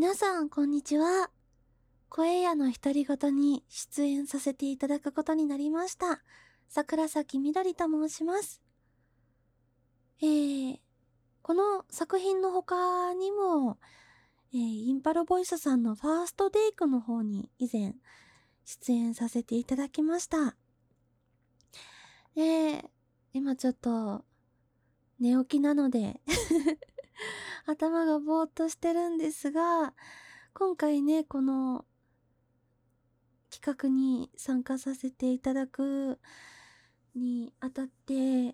皆さん、こんにちは。声屋の独り言に出演させていただくことになりました。桜咲みどりと申します。この作品の他にも、インパルボイスさんのファーストテイクの方に以前出演させていただきました。今ちょっと寝起きなので頭がぼーっとしてるんですが、今回ね、この企画に参加させていただくにあたって、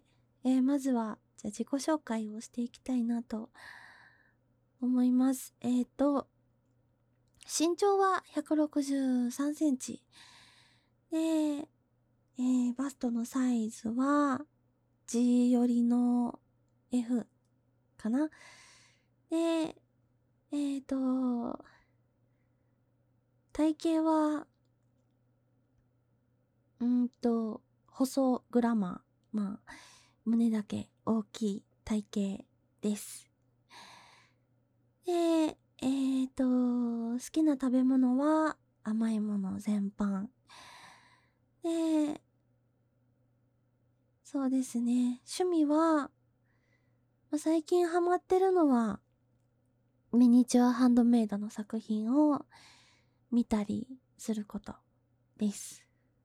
まずはじゃあ自己紹介をしていきたいなと思います。身長は163センチで、バストのサイズは G 寄りの F かな。で、体型は細グラマー。まあ、胸だけ大きい体型です。で、好きな食べ物は甘いもの全般。で、そうですね。趣味は、最近ハマってるのは、ミニチュアハンドメイドの作品を見たりすることです。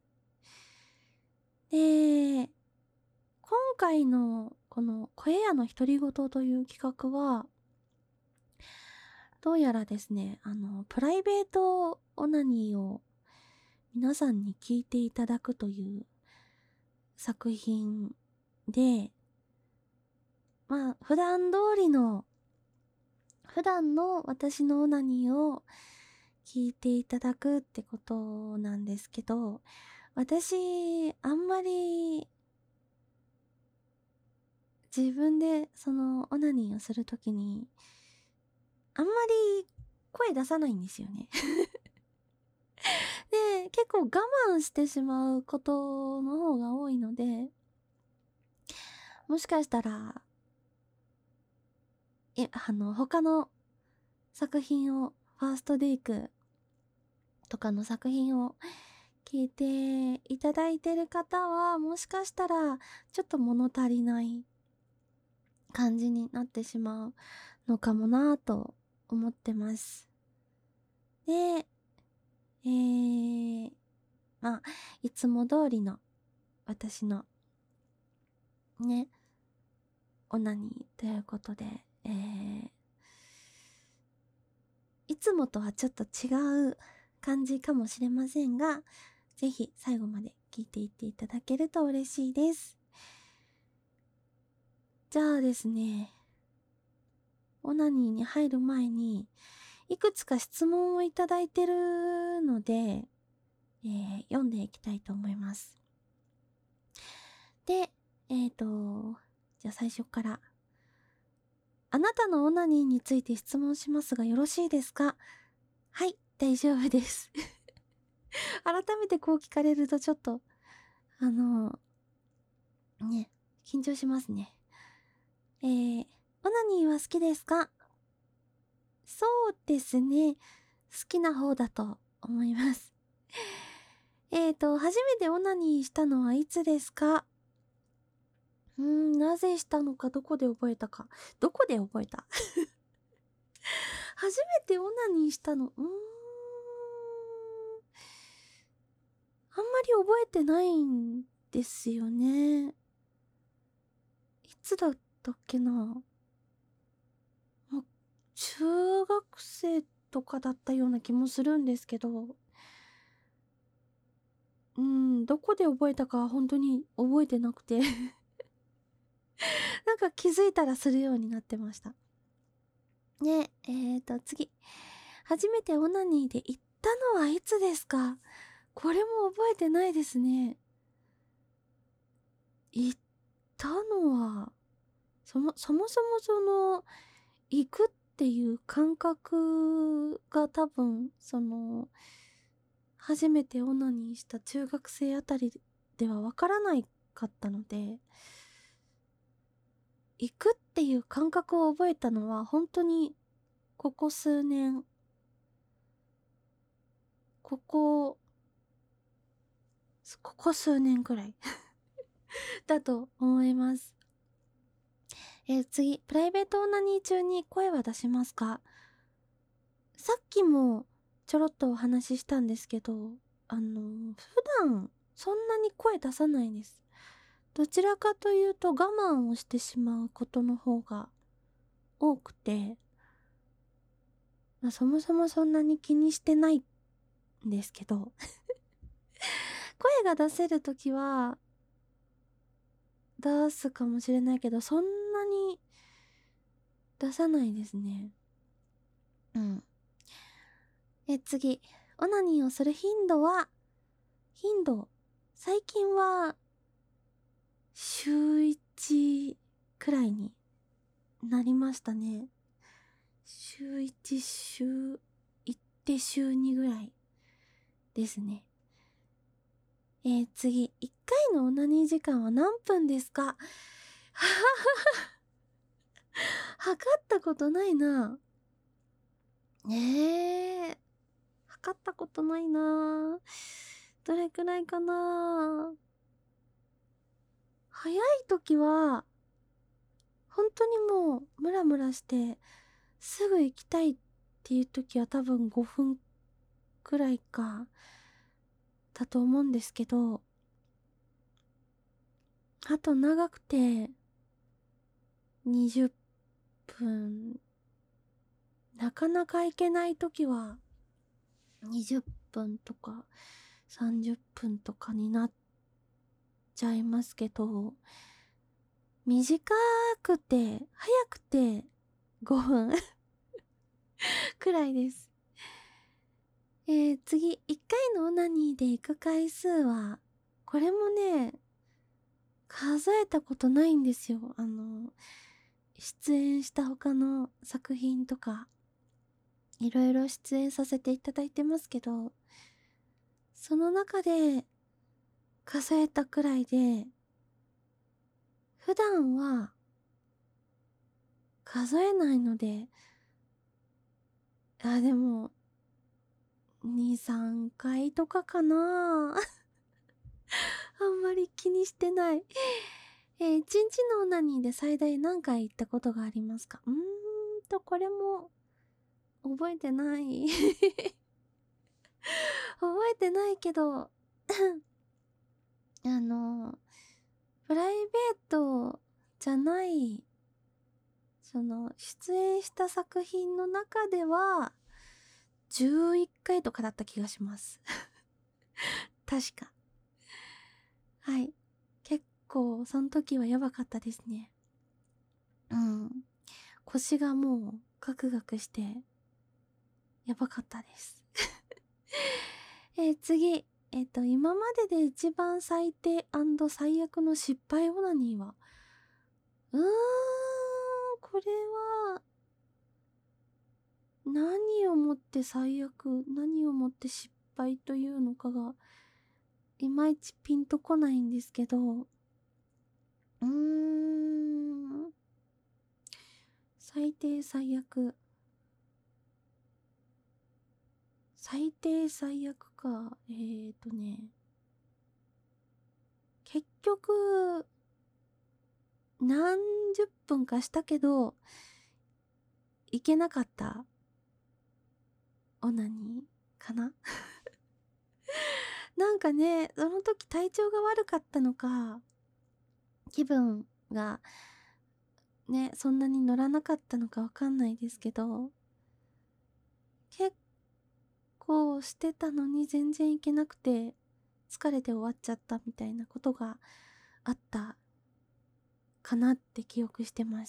で、今回のこの声屋の独り言という企画は、どうやらですね、プライベートオナニーを皆さんに聞いていただくという作品で、普段の私のオナニーを聞いていただくってことなんですけど、私、あんまり自分でそのオナニーをするときに、あんまり声出さないんですよね。で、結構我慢してしまうことの方が多いので、もしかしたら、他の作品を、ファーストデイクとかの作品を聞いていただいてる方は、もしかしたら、ちょっと物足りない感じになってしまうのかもなぁと思ってます。で、いつも通りの私のね、オナニーということで、いつもとはちょっと違う感じかもしれませんが、ぜひ最後まで聞いていっていただけると嬉しいです。じゃあですね、オナニーに入る前に、いくつか質問をいただいてるので、読んでいきたいと思います。で、じゃあ最初から。あなたのオナニーについて質問しますがよろしいですか？はい、大丈夫です。改めてこう聞かれるとちょっと、ね、緊張しますね。オナニーは好きですか？そうですね。好きな方だと思います。初めてオナニーしたのはいつですか？なぜしたのか、どこで覚えたか。どこで覚えた初めてオナニーしたの、あんまり覚えてないんですよね。いつだったっけな。中学生とかだったような気もするんですけど、どこで覚えたかは本当に覚えてなくてなんか気づいたらするようになってました。ね、次。初めてオナニーで行ったのはいつですか？これも覚えてないですね。行ったのは、そもそも行くっていう感覚が多分、初めてオナニーした中学生あたりではわからないかったので、行くっていう感覚を覚えたのは本当にここ数年ここ数年くらいだと思います。次、プライベートオナニー中に声は出しますか？さっきもちょろっとお話ししたんですけど、普段そんなに声出さないです。どちらかというと我慢をしてしまうことの方が多くて、そもそもそんなに気にしてないんですけど声が出せるときは出すかもしれないけど、そんなに出さないですね。うん。次、オナニーをする頻度、最近は週1くらいになりましたね。週1、行って週2ぐらいですね。次、1回のオナニー時間は何分ですか？測ったことないな。測ったことないな。どれくらいかな。早い時は、本当にもう、ムラムラして、すぐ行きたいっていう時は多分5分くらいだと思うんですけど、あと長くて、20分、なかなか行けない時は、20分とか、30分とかになっちゃいますけど、短くて、早くて5分くらいです。次、1回のオナニーで行く回数は、これもね、数えたことないんですよ。出演した他の作品とか、いろいろ出演させていただいてますけど、その中で数えたくらいで、普段は数えないので、でも、2、3回とかかな。あんまり気にしてない。一日のオナニーで最大何回行ったことがありますか？これも、覚えてない。覚えてないけど、プライベートじゃない、出演した作品の中では、11回とかだった気がします。確か。はい。結構、その時はやばかったですね。うん。腰がもう、ガクガクして、やばかったです。次。今までで一番最低最悪の失敗オナニーは、これは、何をもって最悪、何をもって失敗というのかが、いまいちピンとこないんですけど、最低最悪。最低最悪か。結局、何十分かしたけど、いけなかったオナニーかな。なんかね、その時体調が悪かったのか、気分がね、そんなに乗らなかったのかわかんないですけど、結構してたのに全然いけなくて、疲れて終わっちゃったみたいなことがあったかなって記憶してます。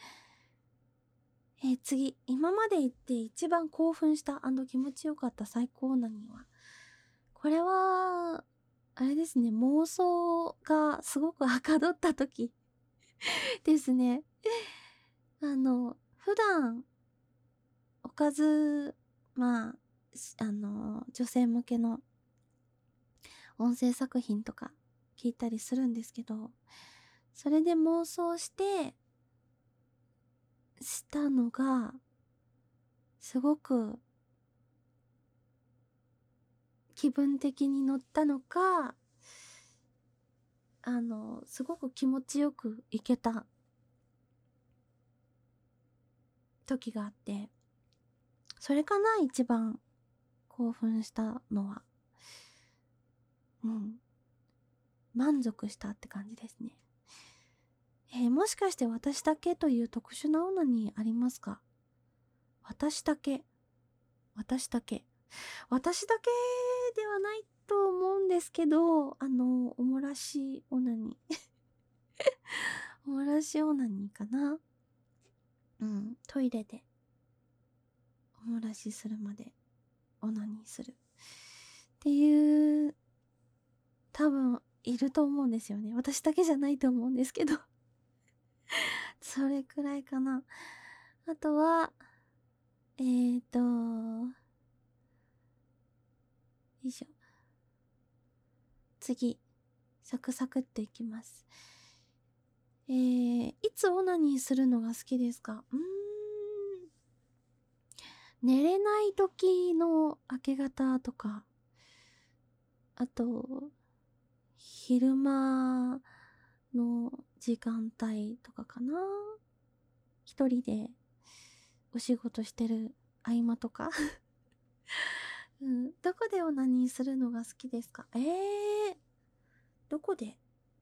次、今まで行って一番興奮した気持ちよかった最高なには、これは、あれですね、妄想がすごくはかどった時ですね。普段、おかず、まあ、女性向けの音声作品とか聞いたりするんですけど、それで妄想したのが、すごく気分的に乗ったのか、すごく気持ちよくいけた時があって、それかな、一番興奮したのは。満足したって感じですね。もしかして私だけという特殊なオナニーありますか？私だけではないと思うんですけど、おもらしオナニー。おもらしオナニーかな。トイレでおもらしするまでオナニーするっていう、多分いると思うんですよね。私だけじゃないと思うんですけど。それくらいかな。あとは、よいしょ。次、サクサクっといきます。いつオナニーするのが好きですか？寝れない時の明け方とか、あと、昼間の時間帯とかかな。一人でお仕事してる合間とか。どこでオナニーするのが好きですか？どこで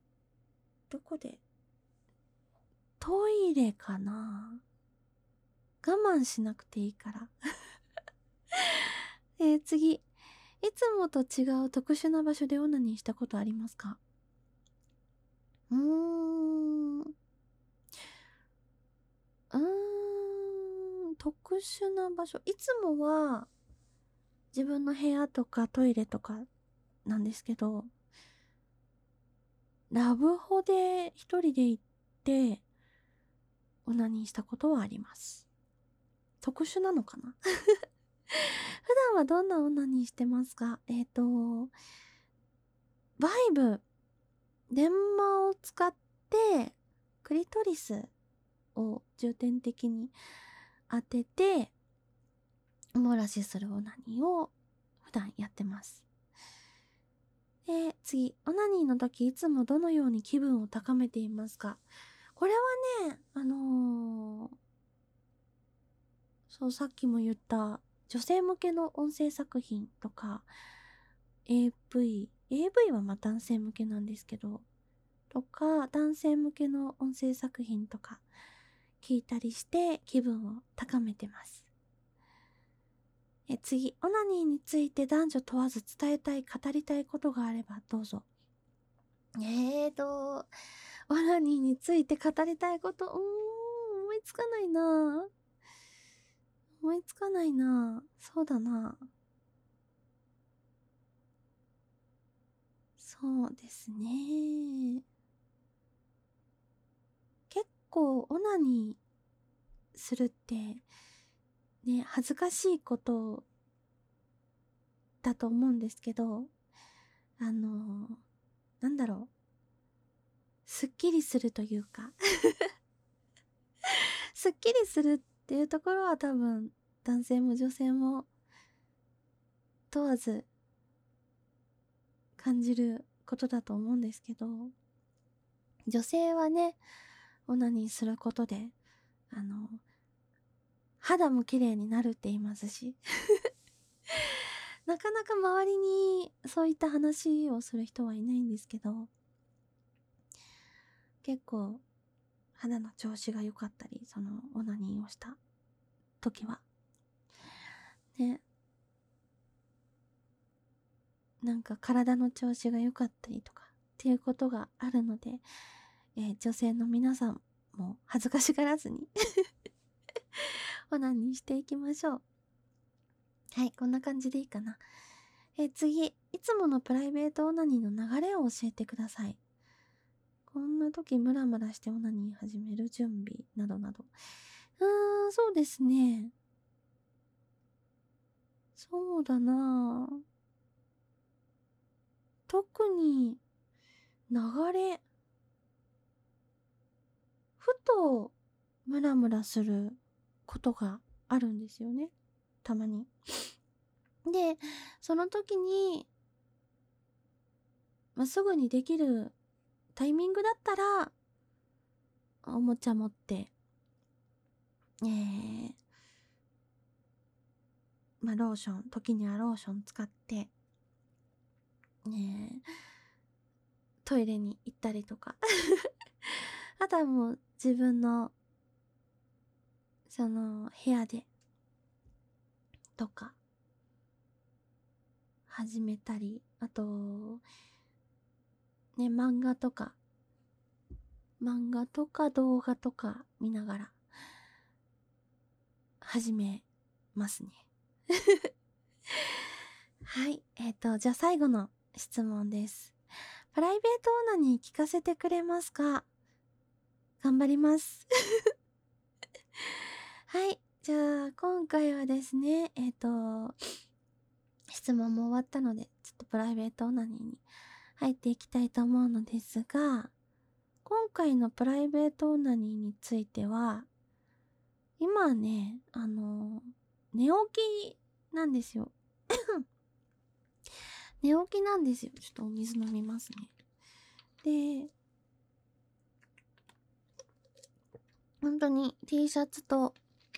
トイレかな。我慢しなくていいから。次。いつもと違う特殊な場所でオナニーしたことありますか？うーん。特殊な場所。いつもは自分の部屋とかトイレとかなんですけど、ラブホで一人で行ってオナニーしたことはあります。特殊なのかな。普段はどんなオナニーしてますか？バイブ、電マを使ってクリトリスを重点的に当てておもらしするオナニーを普段やってます。で、次、オナニーの時いつもどのように気分を高めていますか？これはね、そう、さっきも言った女性向けの音声作品とか AV はまあ男性向けなんですけど、とか男性向けの音声作品とか聞いたりして気分を高めてます。次、オナニーについて男女問わず伝えたい、語りたいことがあればどうぞ。オナニーについて語りたいこと、思いつかないな。そうだな。そうですね。結構オナニーするってね、恥ずかしいことだと思うんですけど、なんだろう。すっきりするというかすっきりするっていうところは多分男性も女性も問わず感じることだと思うんですけど、女性はね、オナニーすることで、肌も綺麗になるって言いますしなかなか周りにそういった話をする人はいないんですけど、結構肌の調子が良かったり、そのオナニーをした時はね、なんか体の調子が良かったりとかっていうことがあるので、女性の皆さんも恥ずかしがらずにオナニーしていきましょう。はい、こんな感じでいいかな。次、いつものプライベートオナニーの流れを教えてください。こんな時ムラムラしてオナニー始める準備などなど。そうですね。そうだなぁ。特に流れ。ふとムラムラすることがあるんですよね。たまに。で、その時にすぐにできるタイミングだったら、おもちゃ持って、ローション、時にはローション使って、トイレに行ったりとか。あとはもう自分の、部屋で、とか、始めたり、あと、ね、漫画とか動画とか見ながら、始めますね。はい。じゃあ最後の質問です。プライベートオーナーに聞かせてくれますか？頑張ります。はい。じゃあ、今回はですね、質問も終わったので、ちょっとプライベートオナニーに入っていきたいと思うのですが、今回のプライベートオナニーについては、今ね、寝起きなんですよ。寝起きなんですよ。ちょっとお水飲みますね。で、本当に T シャツと、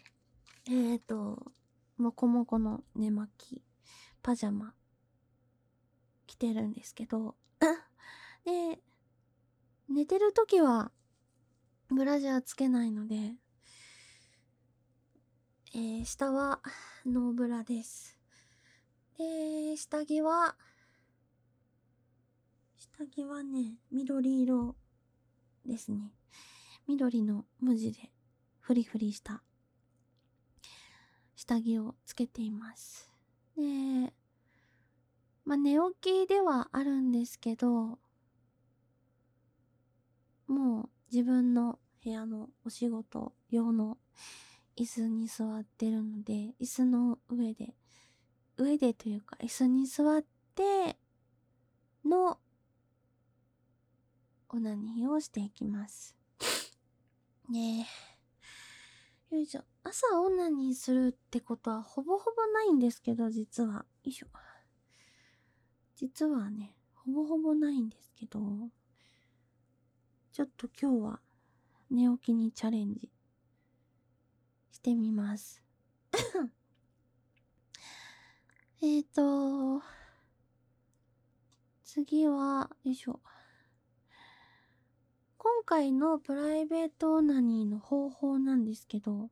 もこもこの寝巻き、パジャマ、着てるんですけど、で、寝てるときは、ブラジャーつけないので、下はノーブラです。で、下着はね、緑色ですね。緑の無地でフリフリした下着をつけています。で、寝起きではあるんですけど、もう自分の部屋のお仕事用の椅子に座ってるので、椅子の上でというか椅子に座ってのオナニーをしていきます。ねえ。よいしょ。朝オナニーするってことはほぼほぼないんですけど、実は。よいしょ。実はね、ほぼほぼないんですけど、ちょっと今日は寝起きにチャレンジしてみます。次は、よいしょ。今回のプライベートオナニーの方法なんですけど、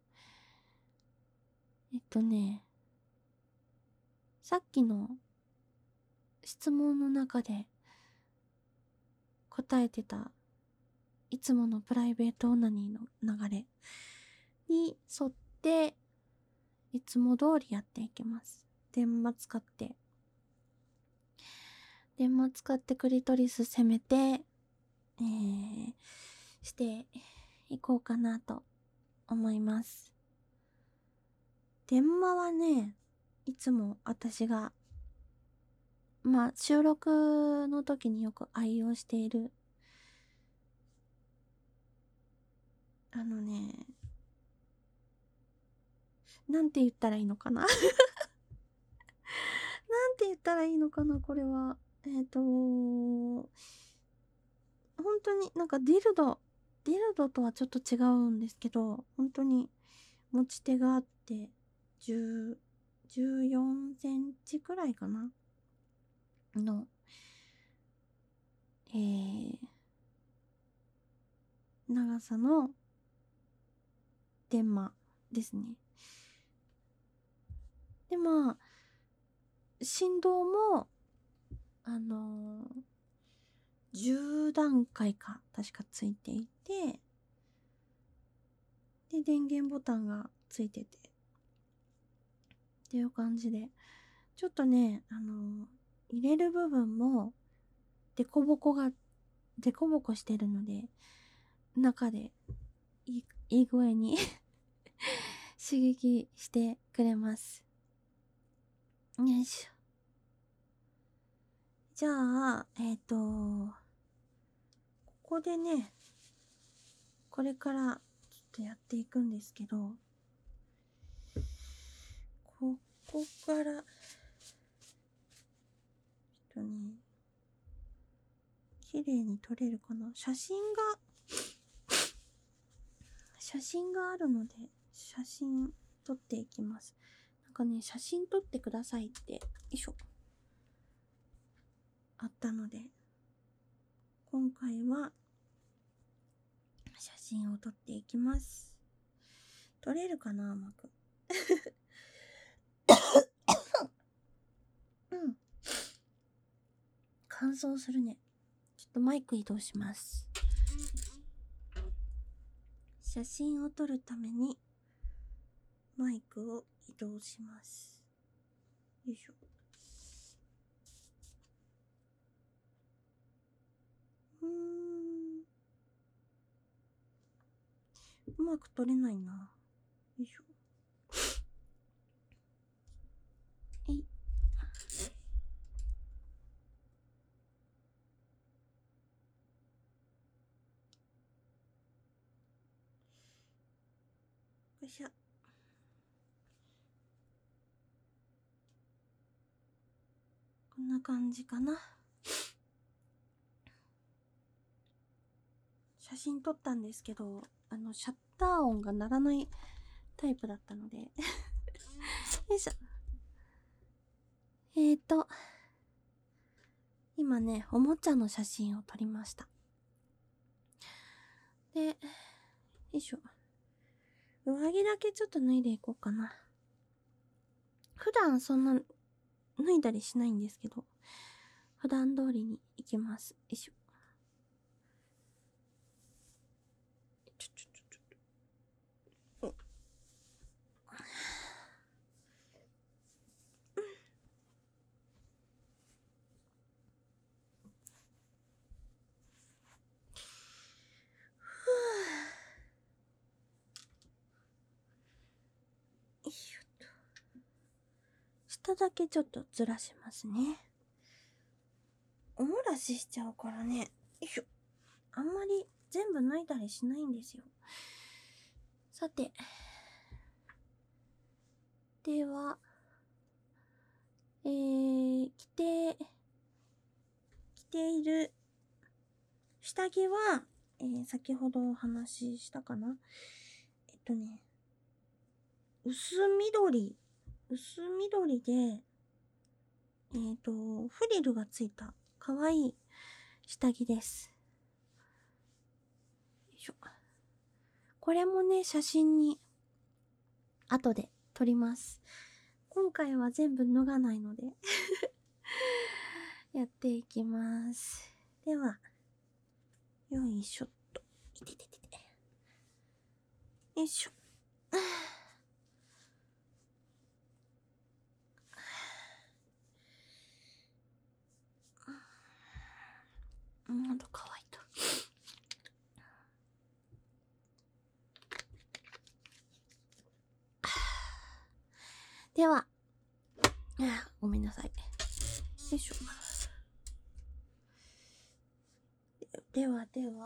さっきの質問の中で答えてたいつものプライベートオナニーの流れに沿っていつも通りやっていきます。電話使ってクリトリス攻めて、していこうかなと思います。電話はね、いつも私が収録の時によく愛用しているなんて言ったらいいのかななんて言ったらいいのかなこれは。本当になんかディルドとはちょっと違うんですけど、本当に持ち手があって、14センチくらいかなの、長さの電話ですね。で、振動も、10段階か確かついていて、で、電源ボタンがついてて、っていう感じで、ちょっとね、入れる部分も、デコボコしてるので、中でいい具合に刺激してくれます。よいしょ。じゃあ、ここでね、これからちょっとやっていくんですけど、ここから、 綺麗に撮れるかな。写真があるので、写真撮っていきます。なんかね、写真撮ってくださいって、よいしょ。あったので、今回は、写真を撮っていきます。撮れるかな、うまく。うん。乾燥するね。ちょっとマイク移動します。写真を撮るために、マイクを移動します。よいしょ。うまく撮れないな。よいしょ。えい。よいしょ。こんな感じかな。写真撮ったんですけど、シャッター音が鳴らないタイプだったので。よいしょ。今ね、おもちゃの写真を撮りました。で、よいしょ。上着だけちょっと脱いでいこうかな。普段そんな脱いだりしないんですけど、普段通りに行きます。よいしょ。よいしょっと。下だけちょっとずらしますね。おもらししちゃうからね。よいしょ。あんまり全部脱いだりしないんですよ。さて。では、着ている下着は、先ほどお話ししたかな。薄緑で、フリルがついた可愛い下着です。よいしょ。これもね、写真に後で撮ります。今回は全部脱がないのでやっていきます。では、よいしょっと。いてててて。よいしょ。喉乾いた。では、ごめんなさい。よいしょ。では、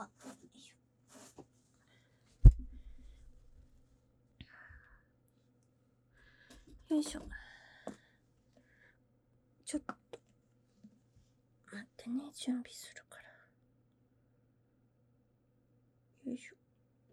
よいしょ。ちょっと、待ってね、準備するから。よいしょ。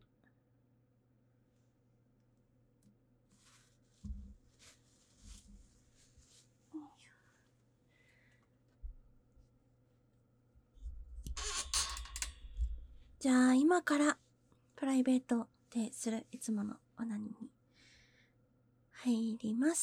じゃあ、今から、プライベートでするいつものオナニーに入ります。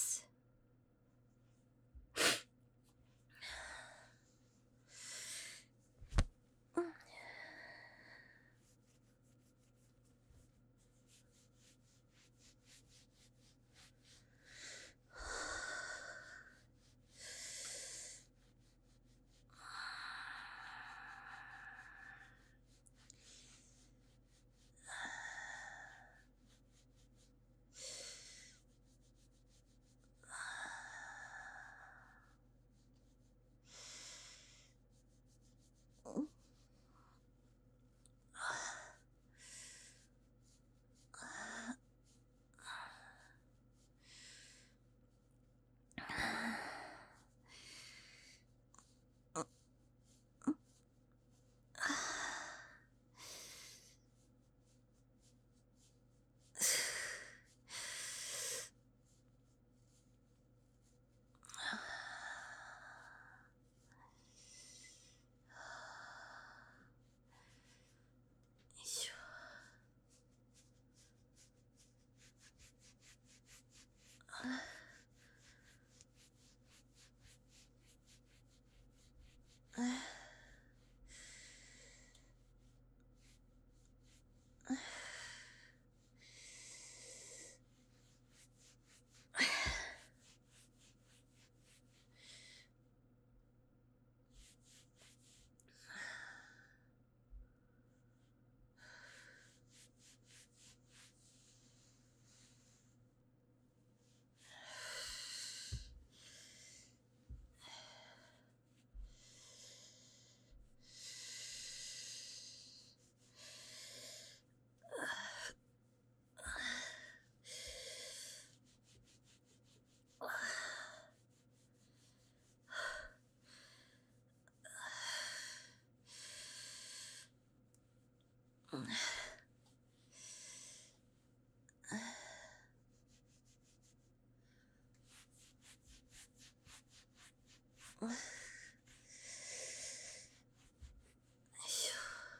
よいしょ。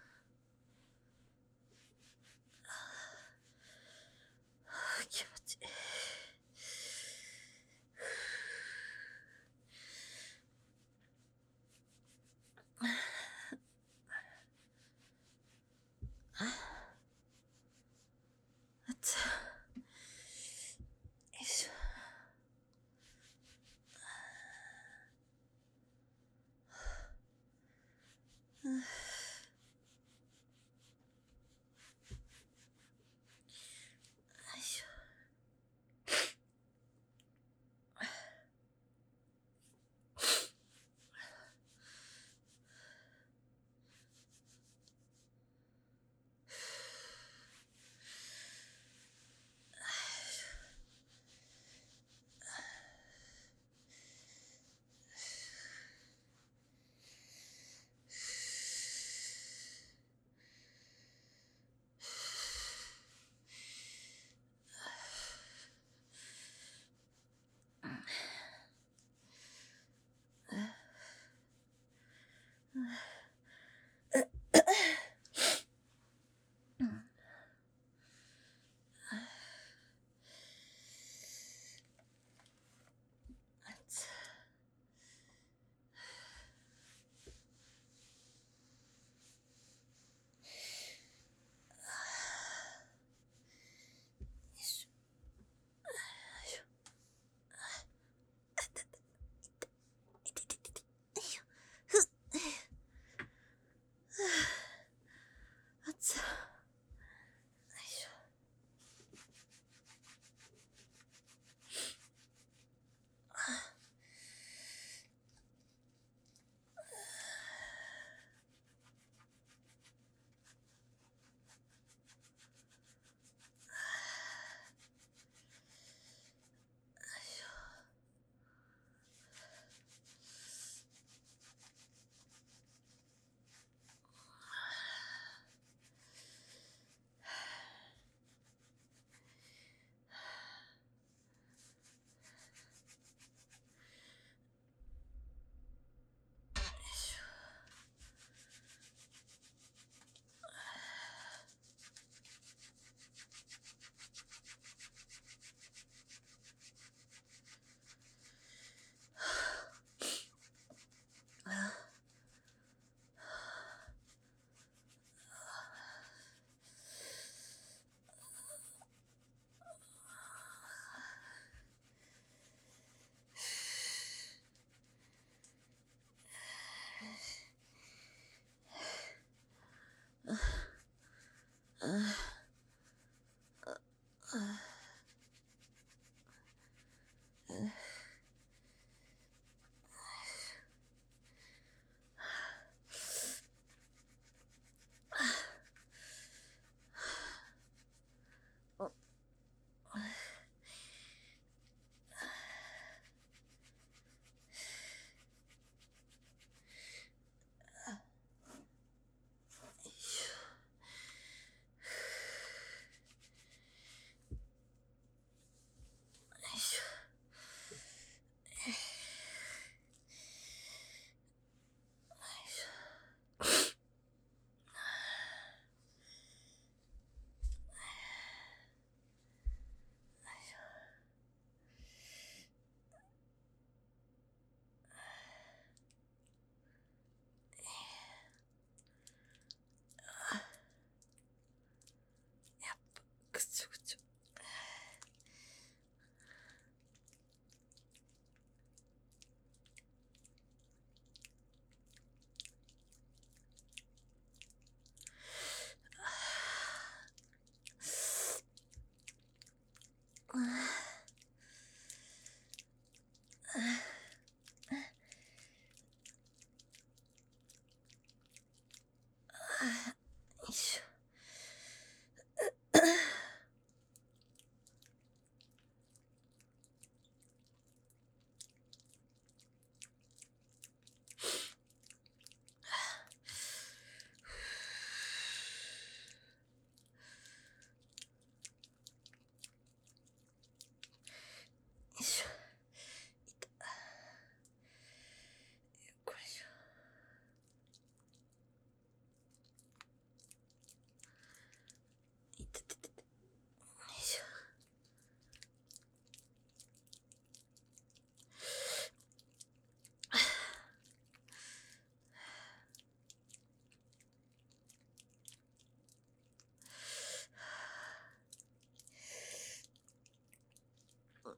気持ちいい。あつ。よいしょ。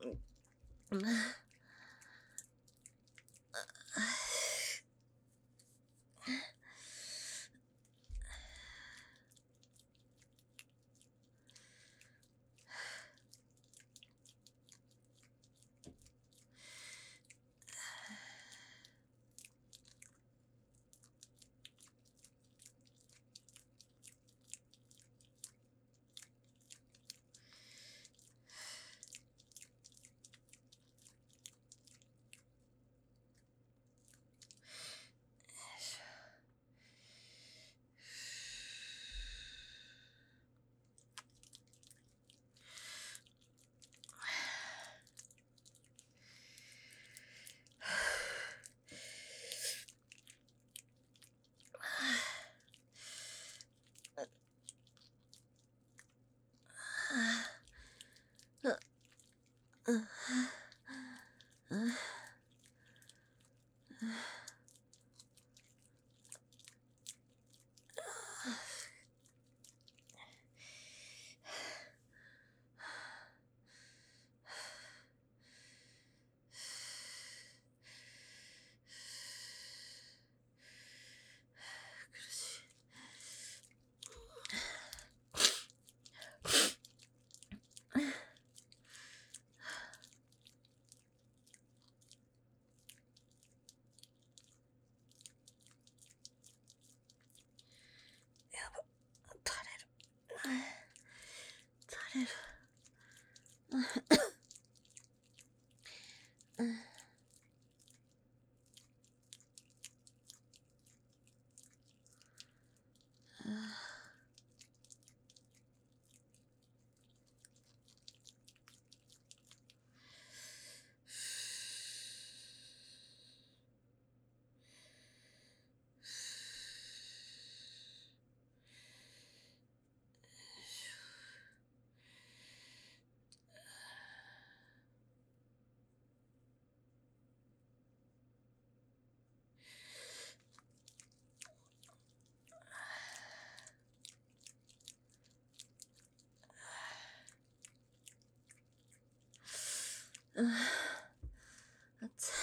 うん。垂れる。熱い。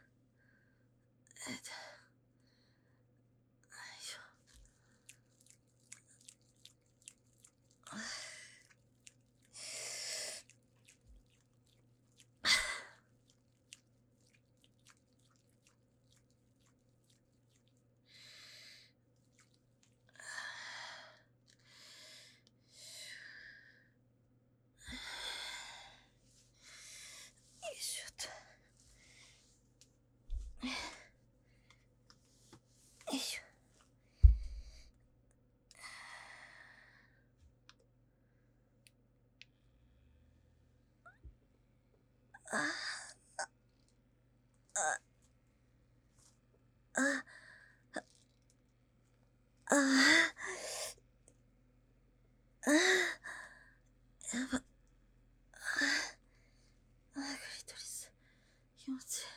よいしょと。よいしょ。やば。クリトリス。気持ちいい。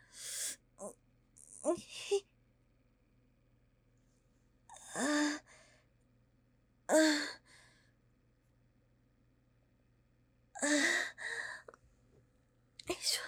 よいしょ。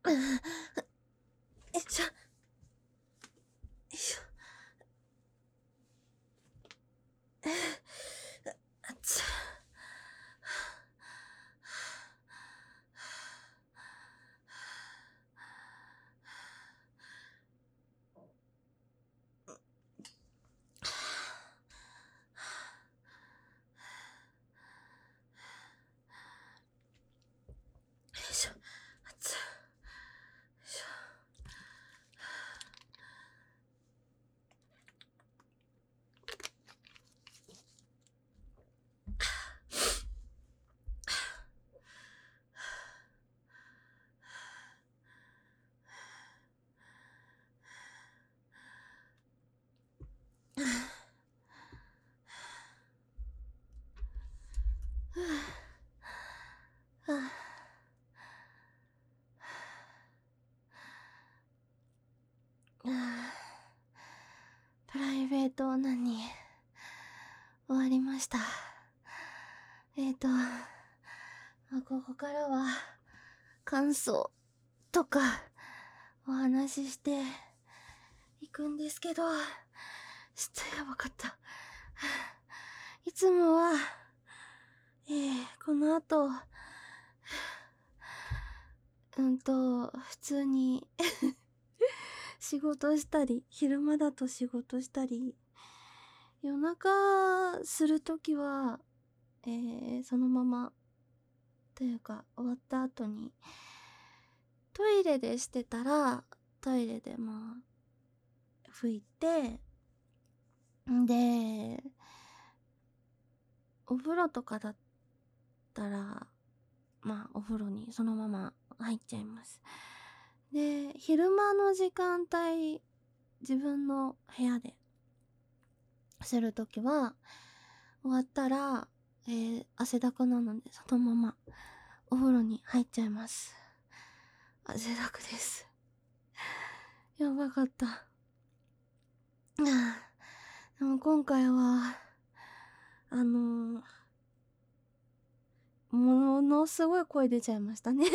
いしょ。よいしょ。あっつ。よいしょ。あっつ。よいしょ。はあ、プライベートオナニー終わりました。ここからは感想とかお話ししていくんですけど、ちょっとやばかった。いつもは、この後、普通に仕事したり、昼間だと仕事したり、夜中するときは、そのまま、というか終わった後に、トイレでしてたら、トイレでまあ、拭いて、で、お風呂とかだったら、まあ、お風呂にそのまま入っちゃいます。で、昼間の時間帯、自分の部屋でするときは、終わったら、汗だくなので、そのままお風呂に入っちゃいます。汗だくです。やばかった。でも今回は、ものすごい声出ちゃいましたね。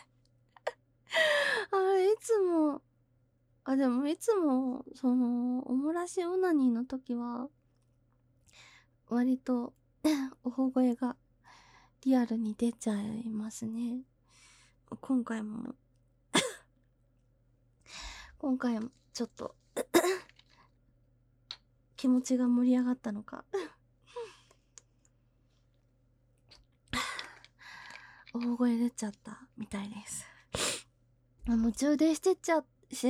でもいつも、おもらしオナニーの時は、割と、おほ声がリアルに出ちゃいますね。今回も、ちょっと、気持ちが盛り上がったのか。おほ声出ちゃったみたいです。夢中でしちゃ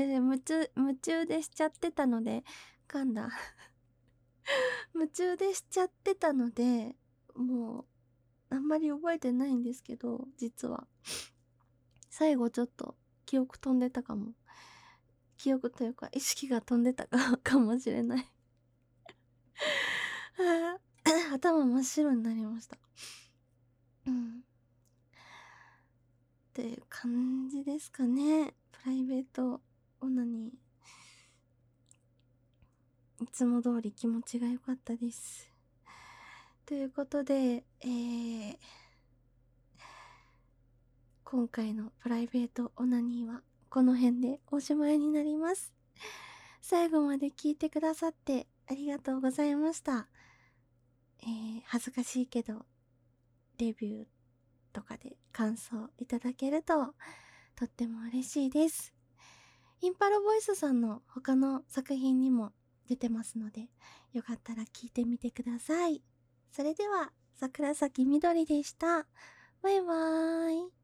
ってたので、噛んだ。夢中でしちゃってたので、もう、あんまり覚えてないんですけど、実は。最後ちょっと記憶飛んでたかも。記憶というか意識が飛んでたかもしれない。頭真っ白になりました。っていう感じですかね。プライベートオナニー。いつも通り気持ちが良かったです。ということで、今回のプライベートオナニーはこの辺でおしまいになります。最後まで聞いてくださってありがとうございました。恥ずかしいけど、レビューとかで感想いただけるととっても嬉しいです。インパルボイスさんの他の作品にも出てますので、よかったら聞いてみてください。それでは、桜咲みどりでした。バイバーイ。